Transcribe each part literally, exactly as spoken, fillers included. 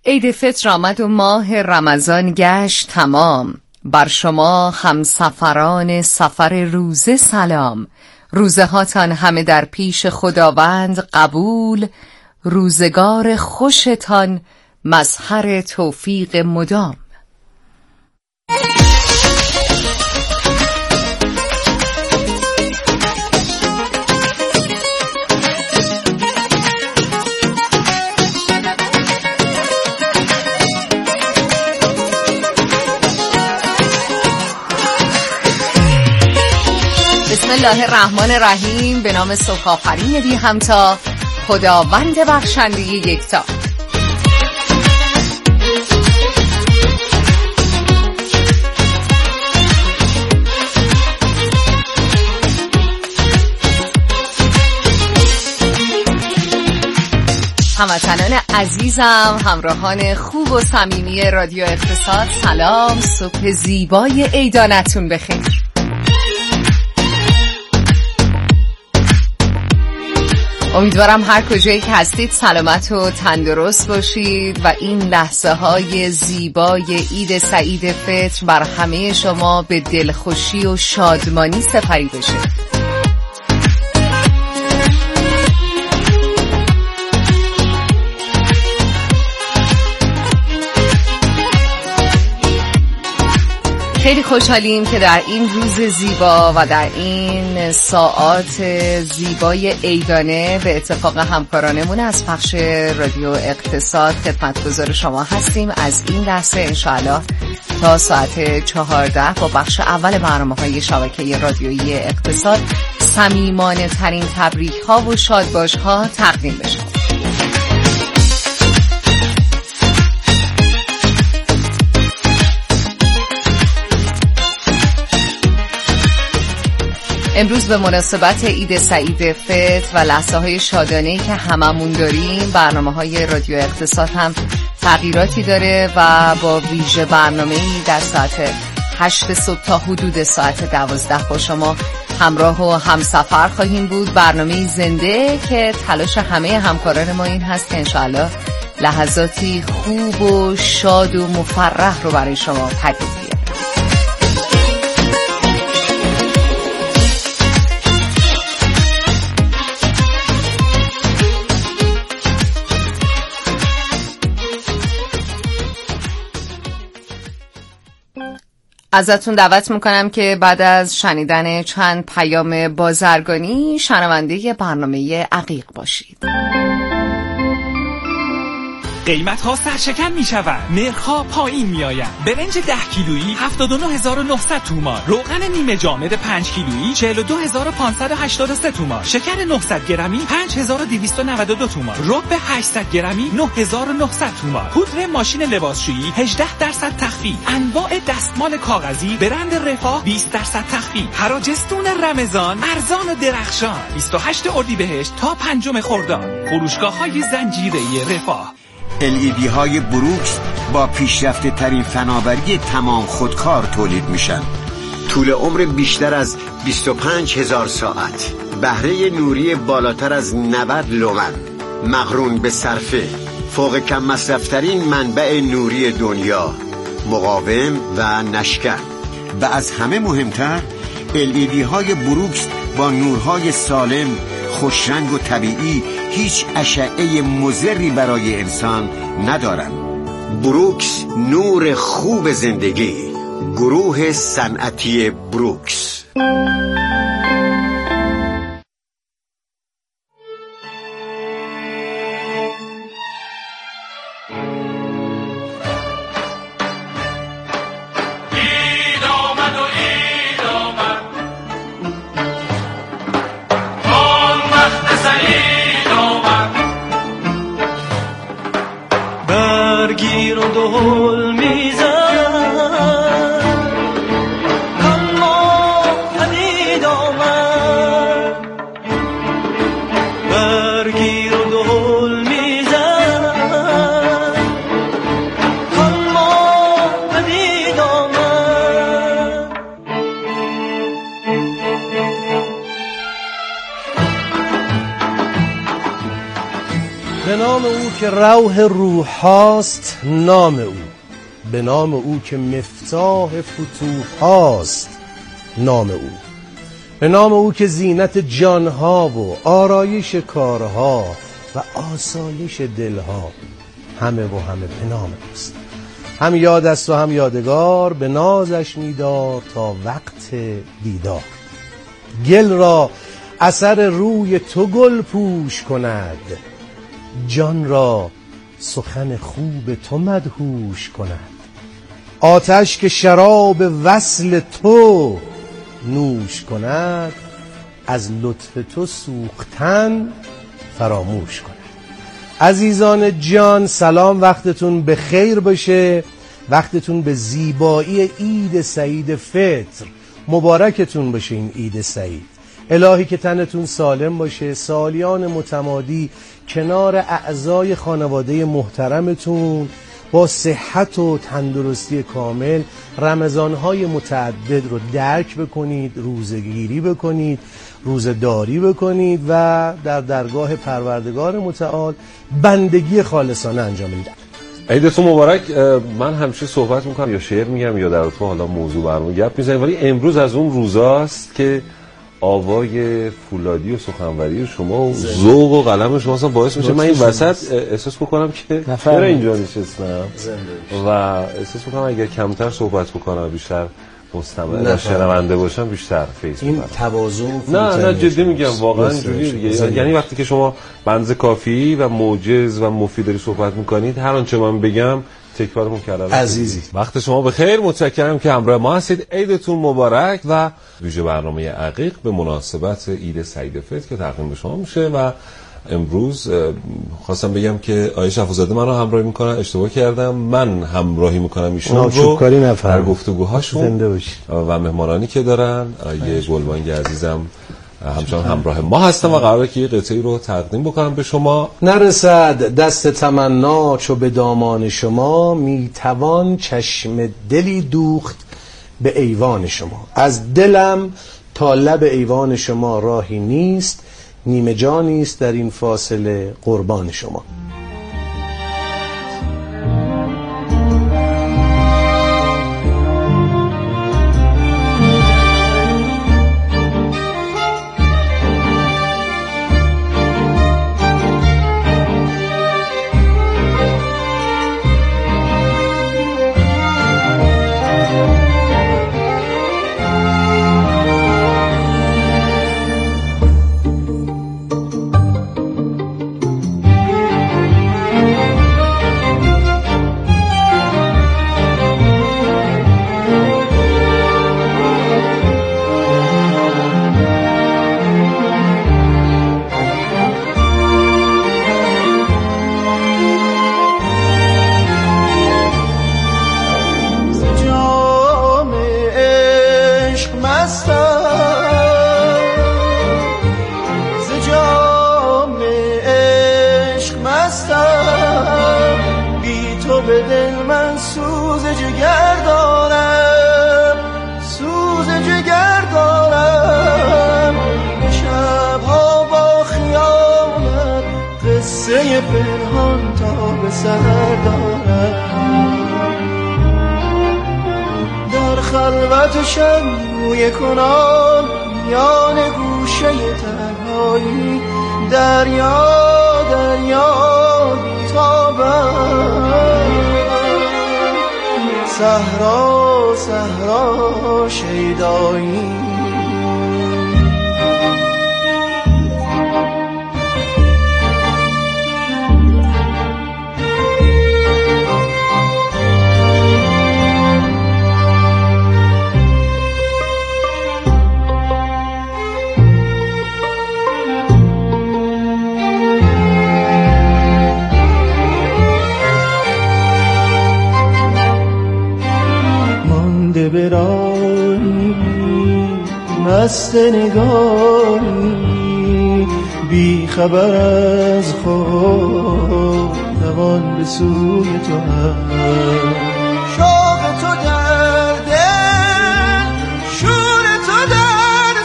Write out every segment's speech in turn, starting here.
عید فطر آمد و ماه رمضان گشت تمام. بر شما همسفران سفر روزه سلام. روزه هاتان همه در پیش خداوند قبول. روزگار خوشتان مظهر توفیق مدام. بسم الله الرحمن الرحیم. به نام صبح آفرین بی همتا، خداوند بخشنده یکتا. هموطنان عزیزم، همراهان خوب و صمیمی رادیو اقتصاد، سلام. صبح زیبای عیدانتون بخیر. امیدوارم هر کجایی که هستید سلامت و تندرست باشید و این لحظه های زیبای عید سعید فطر بر همه شما به دلخوشی و شادمانی سپری بشه. خیلی خوشحالیم که در این روز زیبا و در این ساعات زیبای عیدانه به اتفاق همکارانمون از پخش رادیو اقتصاد خدمتگزار شما هستیم. از این لحظه انشاءالله تا ساعت چهارده با بخش اول برنامه‌های شبکه رادیویی اقتصاد صمیمانه ترین تبریک ها و شادباش ها تقدیم بشه. امروز به مناسبت عید سعید فطر و لحظه های شادانه‌ای که هممون داریم، برنامه‌های رادیو اقتصاد هم تغییراتی داره و با ویژه برنامه‌ای در ساعت هشت صبح تا حدود ساعت دوازده با شما همراه و همسفر خواهیم بود. برنامه زنده که تلاش همه همکاران ما این هست که انشاءالله لحظاتی خوب و شاد و مفرح رو برای شما پدید بیاره. ازتون دعوت میکنم که بعد از شنیدن چند پیام بازرگانی شنونده برنامه عقیق باشید. قیمت ها سرشکن می شود، نرخ ها پایین می آید. برنج ده کیلویی هفتاد و نه هزار و نهصد تومان، روغن نیمه جامد پنج کیلویی چهل و دو هزار و پانصد و هشتاد و سه تومان، شکر نهصد گرمی پنج هزار و دویست و نود و دو تومان، رب هشتصد گرمی نه هزار و نهصد تومان، پودر ماشین لباسشویی هجده درصد تخفیف، انواع دستمال کاغذی برند رفاه بیست درصد تخفیف، حراجستون رمضان ارزان و درخشان. بیست و هشتم اردیبهشت تا پنجم خرداد، فروشگاه‌های زنجیره رفاه. ال ای دی های بروکس با پیشرفته ترین فناوری تمام خودکار تولید میشن. طول عمر بیشتر از بیست و پنج هزار ساعت، بهره نوری بالاتر از نود لومن، مقرون به صرفه، فوق کم مصرف ترین منبع نوری دنیا، مقاوم و نشکن. و از همه مهمتر ال ای دی های بروکس با نورهای سالم، خوشرنگ و طبیعی، هیچ اشعه مضری برای انسان ندارن. بروکس، نور خوب زندگی. گروه صنعتی بروکس. برگیر و دهل میزن، اما پدید آمد. برگیر و دهل میزن، اما پدید آمد. به نام او که روح روح هاست نام او، به نام او که مفتاح فتوح هاست نام او، به نام او که زینت جانها و آرایش کارها و آسایش دلها همه و همه به نام اوست. هم یاد است و هم یادگار، به نازش می‌دار تا وقت بیدار. گل را اثر روی تو گل پوش کند، جان را سخن خوب تو مدهوش کند. آتش که شراب وصل تو نوش کند، از لطف تو سوختن فراموش کند. عزیزان جان سلام، وقتتون به خیر باشه، وقتتون به زیبایی عید سعید فطر مبارکتون باشه. این عید سعید الهی که تنتون سالم باشه، سالیان متمادی کنار اعضای خانواده محترمتون با صحت و تندرستی کامل رمضان‌های متعدد رو درک بکنید، روزگیری بکنید، روزداری بکنید و در درگاه پروردگار متعال بندگی خالصانه انجام بدید. عیدتون مبارک. من همیشه صحبت میکنم یا شعر میگم یا در تو حالا موضوع برنامه گپ میزنیم، ولی امروز از اون روزاست که آوای فولادی و سخنوری شما و ذوق و قلم شما اصلا باعث میشه من این وسط احساس بکنم که چرا اینجا نشستم و احساس میکنم اگر کمتر صحبت بکنم بیشتر مستمع شنونده باشم بیشتر فیس این تواضع. نه نه جدی میگم واقعا اینجوریه دیگه. یعنی وقتی که شما بنز کافی و موجز و مفید داری صحبت میکنید، هر آنچه من بگم تکرارمون کردم. عزیزی وقت شما بخیر، متشکرم که همراه ما هستید. عیدتون مبارک و ویژه برنامه عقیق به مناسبت عید سعید فطر که تقدیم به شما میشه. و امروز خواستم بگم که آیه شفاعزاده من رو همراهی میکنن، اشتباه کردم، من همراهی میکنم ایشون رو در گفتگوهاشون و مهمانانی که دارن. آیه گلبانگ عزیزم همچنان همراه ما هستم و قراره که یه قطعی رو تقدیم بکنم به شما. نرسد دست تمنا چو به دامان شما، میتوان چشم دلی دوخت به ایوان شما. از دلم تا لب ایوان شما راهی نیست، نیمه جانیست در این فاصله قربان شما. در خلوت شب روی کنان میان گوشه تنهایی، دریا دریا بیتابم، صحرا صحرا شیدایی. برایی مست نگاهی، بی خبر از خود دوان به سوی تو هم. شوق تو در دل، شور تو در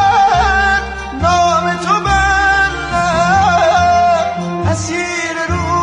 سر، نام تو بر لب، اسیر روح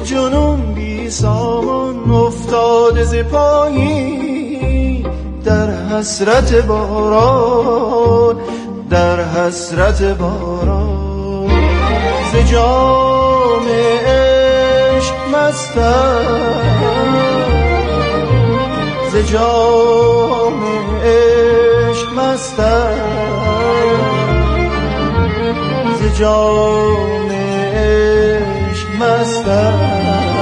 جنون بی سامان افتاده ز پایی، در حسرت باران، در حسرت باران. ز جام عشق مستم، ز جام عشق مستم، ز جام عشق مستم.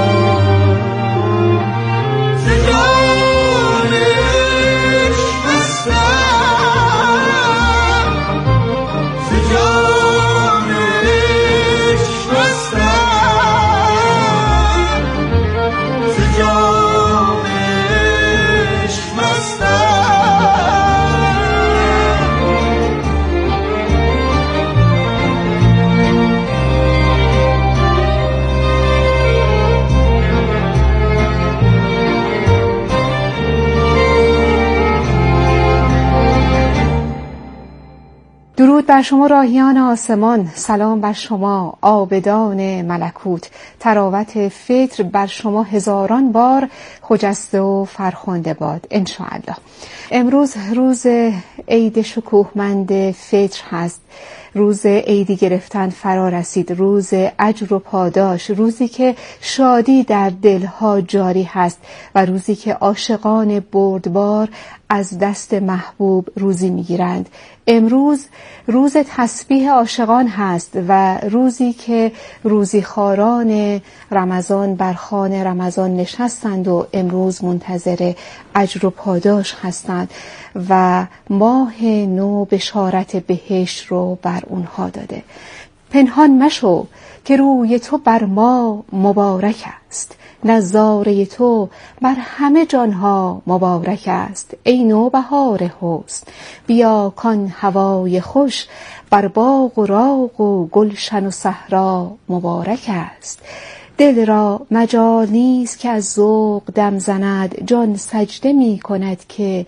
درود بر شما راهیان آسمان، سلام بر شما عابدان ملکوت، تراوت فطر بر شما هزاران بار خجسته و فرخنده باد انشاءالله. امروز روز عید شکوهمند فطر هست، روز عیدی گرفتن فرا رسید، روز اجر و پاداش، روزی که شادی در دلها جاری هست و روزی که عاشقان بردبار از دست محبوب روزی میگیرند. امروز روز تسبیح عاشقان هست و روزی که روزیخواران رمضان بر خوان رمضان نشستند و امروز منتظر اجر و پاداش هستند و ماه نو بشارت بهشت رو بر اونها داده. پنهان مشو که روی تو بر ما مبارک است، نظاره تو بر همه جانها مبارک است. ای نوبهار حسن بیا کان هوای خوش، بر باغ و راغ و گلشن و صحرا مبارک است. دل را مجال نیست که از ذوق دم زند، جان سجده می کند که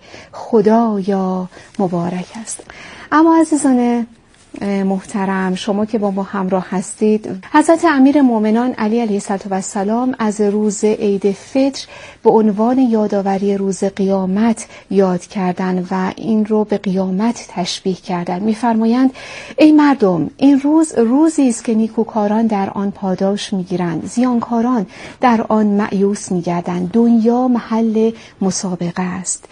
خدایا مبارک است. اما عزیزان محترم، شما که با ما همراه هستید، حضرت امیر مومنان علی علیه السلام از روز عید فطر به عنوان یادآوری روز قیامت یاد کردند و این رو به قیامت تشبیه کردند. می‌فرمایند ای مردم، این روز روزی است که نیکوکاران در آن پاداش می‌گیرند، زیانکاران در آن مأیوس می‌گردند. دنیا محل مسابقه است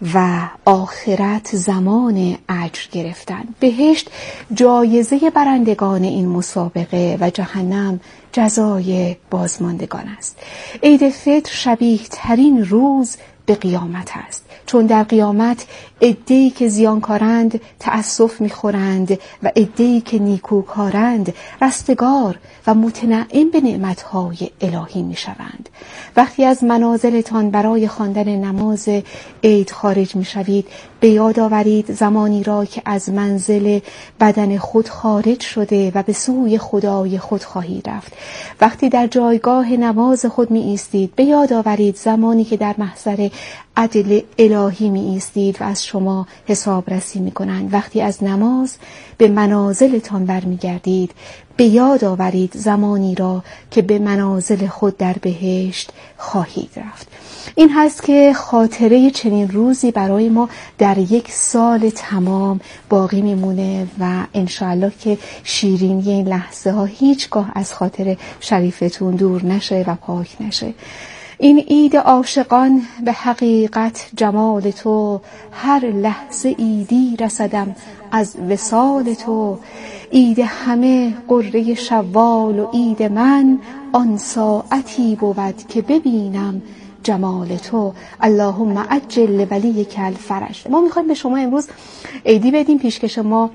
و آخرت زمان اجر گرفتن. بهشت جایزه برندگان این مسابقه و جهنم جزای بازماندگان است. عید فطر شبیه ترین روز به قیامت است، چون در قیامت عده‌ای که زیانکارند تأسف می‌خورند و عده‌ای که نیکوکارند رستگار و متنعم به نعمت‌های الهی می‌شوند. وقتی از منازلتان برای خواندن نماز عید خارج می‌شوید، به یاد آورید زمانی را که از منزل بدن خود خارج شده و به سوی خدای خود خواهید رفت. وقتی در جایگاه نماز خود می ایستید، به یاد آورید زمانی که در محضر عدل الهی می ایستید و از شما حسابرسی می کنند. وقتی از نماز به منازلتان برمیگردید، به یاد آورید زمانی را که به منازل خود در بهشت خواهید رفت. این هست که خاطره چنین روزی برای ما در یک سال تمام باقی میمونه و انشاءالله که شیرینی این لحظه ها هیچگاه از خاطر شریفتون دور نشه و پاک نشه. این عید عاشقان به حقیقت جمال تو، هر لحظه عیدی رسدم از وصال تو. عید همه قره شوال و عید من، آن ساعتی بود که ببینم جمال تو. اللهم عجل ولیک الفرج. ما میخوایم به شما امروز عیدی بدیم. پیشکش ما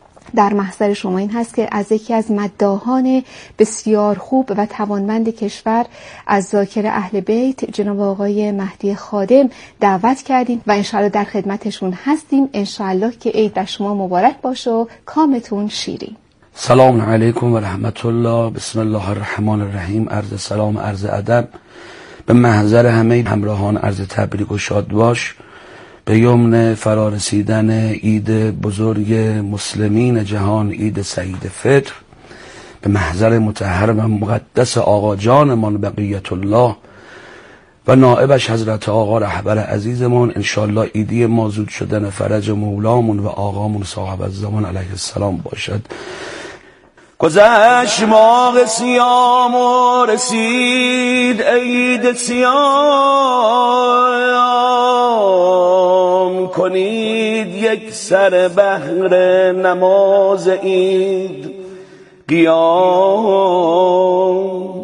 در محضر شما این هست که از یکی از مداحان بسیار خوب و توانمند کشور، از ذاکر اهل بیت جناب آقای مهدی خادم دعوت کردیم و انشاءالله در خدمتشون هستیم. انشاءالله که عید بر شما مبارک باشه و کامتون شیرین. سلام علیکم و رحمت الله. بسم الله الرحمن الرحیم. عرض سلام، عرض ادب به محضر همه همراهان، عرض تبریک و شاد باش به یمن فرارسیدن عید بزرگ مسلمین جهان، عید سعید فطر. به محضر مطهر و مقدس آقا جانمان بقیت الله و نائبش حضرت آقا رهبر عزیزمان، انشالله ایدی ما زود شدن فرج مولامون و آقامون صاحب الزمان علیه السلام باشد. گذشت ماه سیام و رسید عید سیام، کنید یک سر بهر نماز عید قیام.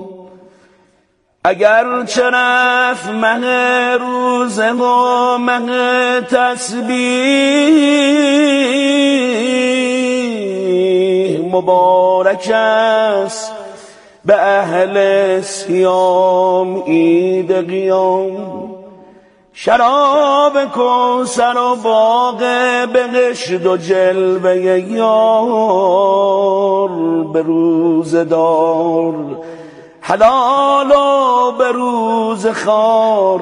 اگر چه رفت مه روزه و مه تسبیح، مبارک است به اهل سیام عید قیام. شراب کوثر و باغ بهشت و جلوه یار، به روز دار حلال و به روز خار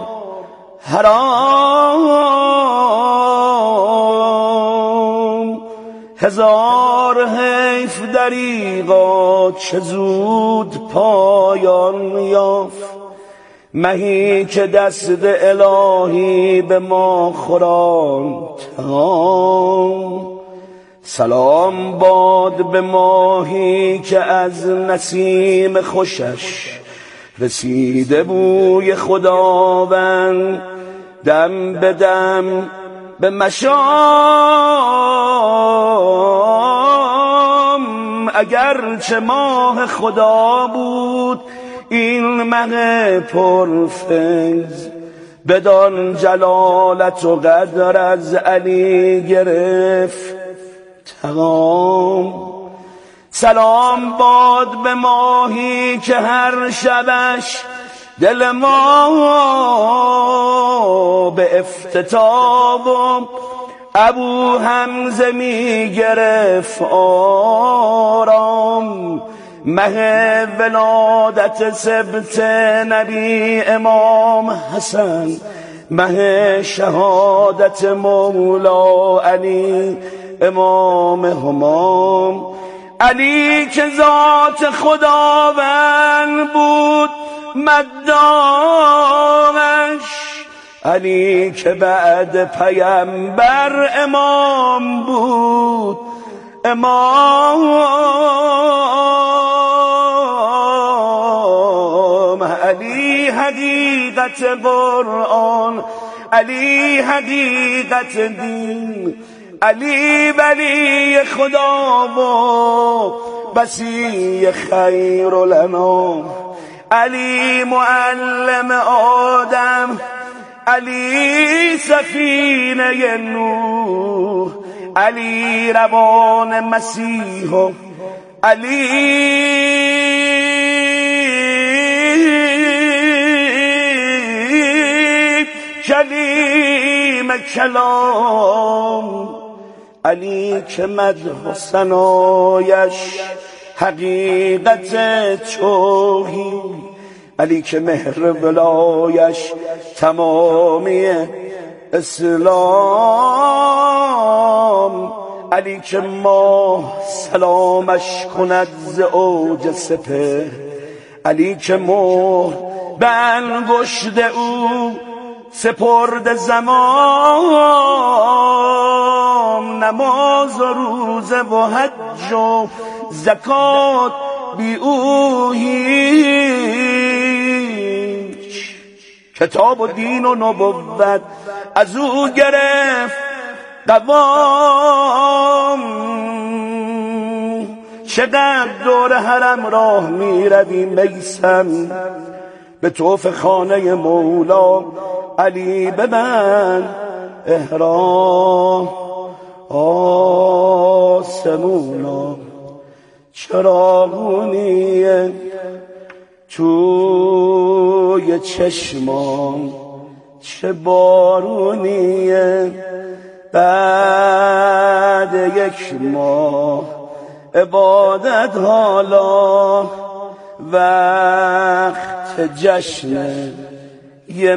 حرام. هزار حیف دریغا چه زود پایان یافت، مهی که دست الهی به ما خوراند تمام. سلام باد به ماهی که از نسیم خوشش رسیده بوی خداوند، دم به دم به مشام. اگر چه ماه خدا بود این مه پرفیض، بدان جلالت و قدر از علی گرفت تمام. سلام باد به ماهی که هر شبش دل ما به افتتاب و ابو حمزه می گرفت آرام. مه ولادت سبت نبی امام حسن، مه شهادت مولا علی امام همام. علی که ذات خداوند بود مدامش، علی که بعد پیامبر امام بود امام. علی حقیقت قرآن، علی حقیقت دین، علی ولی خدا و بسی خیر الانام. علی معلم آدم، علی سفینه نوح، علی روان مسیح، علی کلیم کلام. علی که مدح ثنایش حقیقت توحید، علی که مهر ولایش تمامی اسلام. علی که ماه سلامش کند ز اوج سپهر، علی که مهر به انگشت او سپرد زمان. نماز و روزه و حج و زکات بی او هیچ، کتاب و دین و نبوت از او گرفت قوام. چقدر دور حرم راه می رویم میسم، به طوف خانه مولا علی ببند احرام. آسمونا چراغونیه توی چشمان، چه بارونیه بعد یک ماه عبادت حالا. وقت جشن یه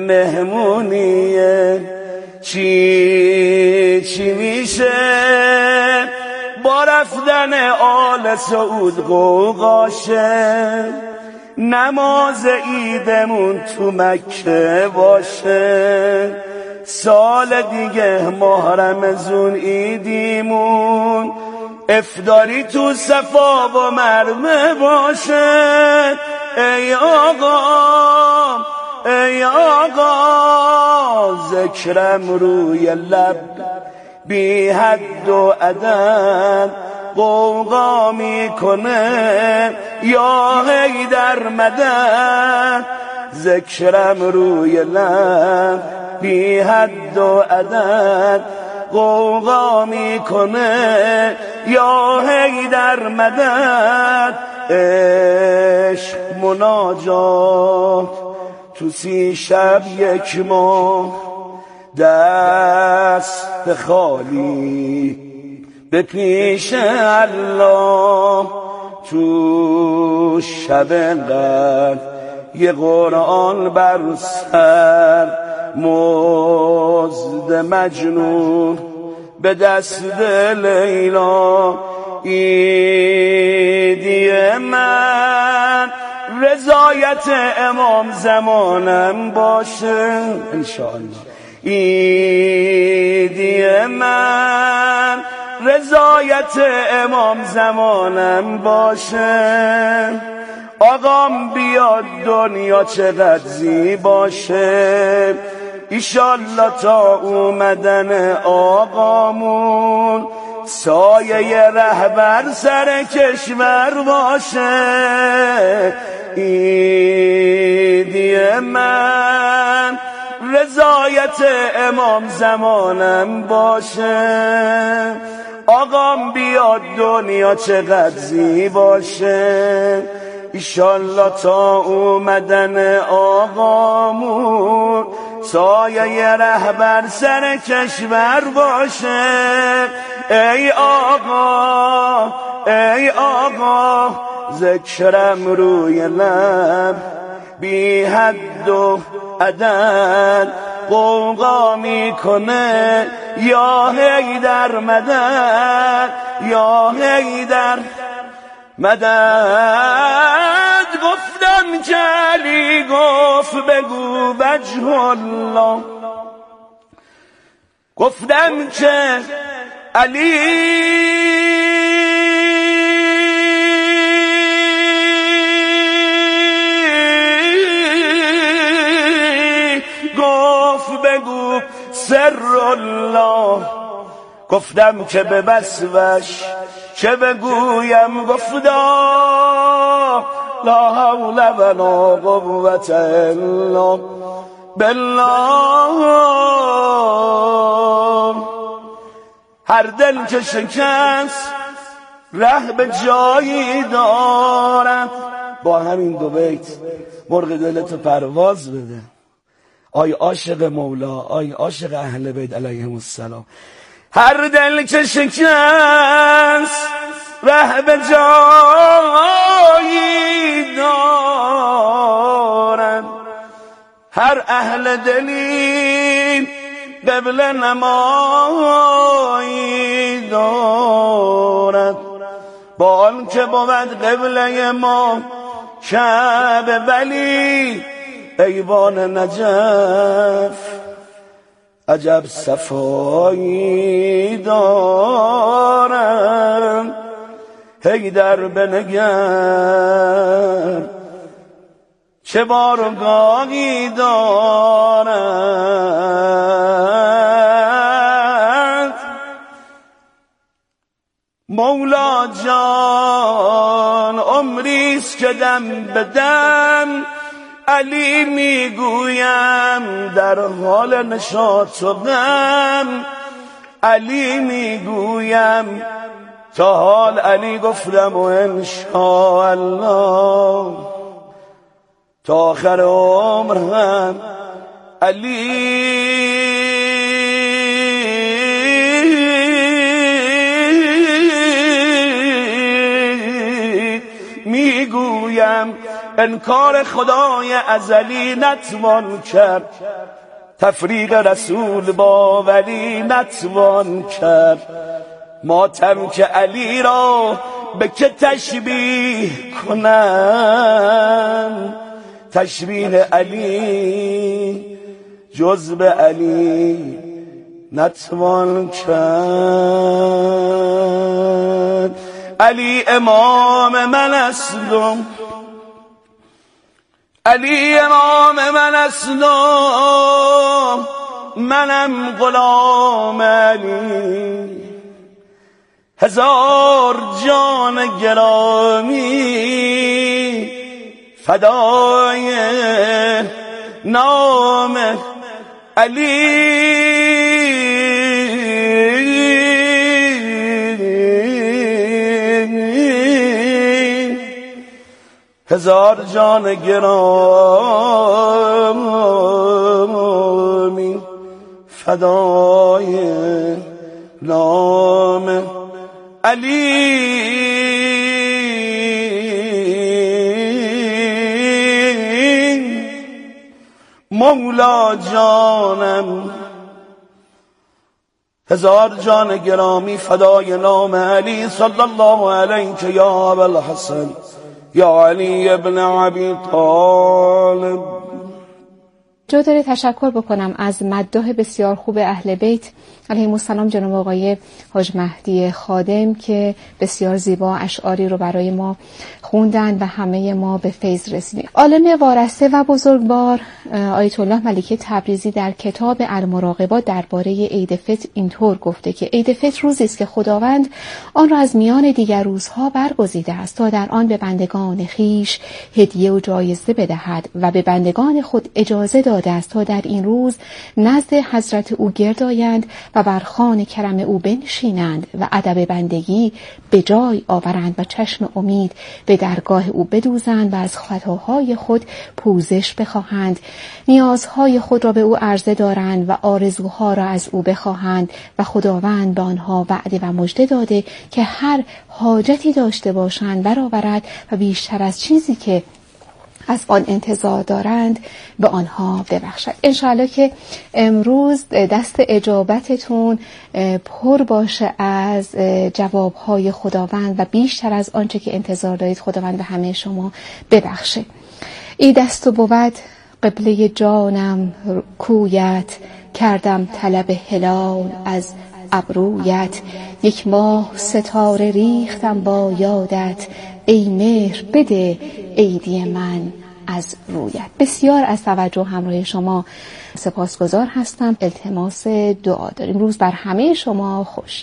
مهمونیه، چی چی میشه بارم رفتن آل سعود قوقاشه، نماز عیدمون تو مکه باشه، سال دیگه ماه رمضان عیدیمون، افطاری تو صفا و مروه باشه. ای آقا ای آقا ذکرم روی لب بی حد و عدد قوقا میکنه یا حیدر مدد، ذکرم روی لب بی حد و عدد قوقا میکنه یا حیدر مدد. عشق مناجات تو سی شب یک ماه، دست خالی به پیش الله، تو شب قدر یه قرآن بر سر، مزد مجنون به دست لیلا. عیدی من رضایت امام زمانم باشه انشاءالله، عیدی من رضایت امام زمانم باشه. آقام بیاد دنیا چقدر زیباشه، ایشالله تا اومدن آقامون سایه رهبر سر کشور باشه. عیدی من رضایت امام زمانم باشه، آقام بیاد دنیا چقدر زیباشه، ایشالله تا اومدن آقامون سایه رهبر سر کشور باشه. ای آقا ای آقا ذکرم روی لب بی حد و عدد قوقا میکنه یا حیدر مدد یا حیدر مدد. گفتم که علی گفت بگو وجه الله، گفتم که علی گفت بگو سر الله، گفتم که به وصفش چه بگویم، گفتا لا حول ولا قوة الا بالله. هر دل که شکست ره به جایی دارد. با همین دو بیت مرغ دلتو پرواز بده. آی عاشق مولا، آی عاشق اهل بیت علیهم السلام. هر دل که شکست ره به جایی دارد، هر اهل دلی قبل نمایی دارد. با آن که بود قبله ما کعبه، ولی ایوان نجف عجب صفایی دارم. حیدر بنگر چه بارگاهی دارد. مولا جان عمریست که دم به دم علی میگویم در حال نشاط و غم، علی میگویم تا حال علی گفتم و انشاءالله تا آخر عمر هم علی میگویم. انکار خدای ازلی نتوان کرد، تفریق رسول با ولی نتوان کرد. ماتم که علی را به که تشبیه کنم، تشبیه علی جز به علی نتوان کرد. علی امام من است، علی امام من است، منم غلام علی. هزار جان گرامی فدای نام علی. هزار جان گرامی فدای نام علی. مولا جانم هزار جان گرامی فدای نام علی. صلی الله علیک یا ابوالحسن یا علی ابن ابی طالب. جا داره تشکر بکنم از مداح بسیار خوب اهل بیت علیهم السلام، جناب آقای حاج مهدی خادم، که بسیار زیبا اشعاری رو برای ما خوندن و همه ما به فیض رسیدیم. عالم وارسته و بزرگوار آیت الله ملکی تبریزی در کتاب المراقبات درباره عید فطر اینطور گفته که عید فطر روزی است که خداوند آن را از میان دیگر روزها برگزیده است تا در آن به بندگان خیش هدیه و جایزه بدهد و به بندگان خود اجازه داده است تا در این روز نزد حضرت او گرد آیند و بر خوان کرم او بنشینند و ادب بندگی به جای آورند و چشم امید به درگاه او بدوزند و از خطاهای خود پوزش بخواهند، نیازهای خود را به او عرضه دارند و آرزوها را از او بخواهند و خداوند به آنها وعده و مژده داده که هر حاجتی داشته باشند برآورد و بیشتر از چیزی که از آن انتظار دارند به آنها ببخشد. انشاءالله که امروز دست اجابتتون پر باشه از جوابهای خداوند و بیشتر از آنچه که انتظار دارید خداوند به همه شما ببخشه. ای دست و بود قبله جانم کویت، کردم طلب هلال از ابرویت، یک ماه ستاره ریختم با یادت، ای مهر بده عیدی من از رویت. بسیار از توجه همراه شما سپاسگزار هستم. التماس دعا داریم. روز بر همه شما خوش.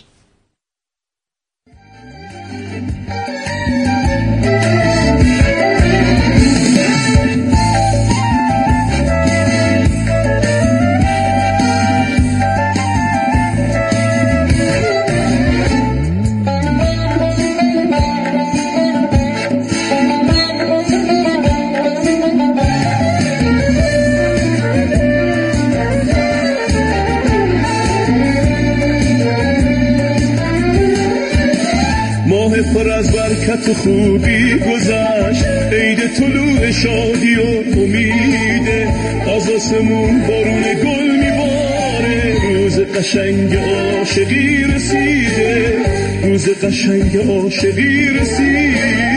پر از برکت خوبی گذشت، عید طلوع شادی و امیده، از آسمون بارون گل میباره، روز قشنگ عاشقی رسیده، روز قشنگ عاشقی رسیده.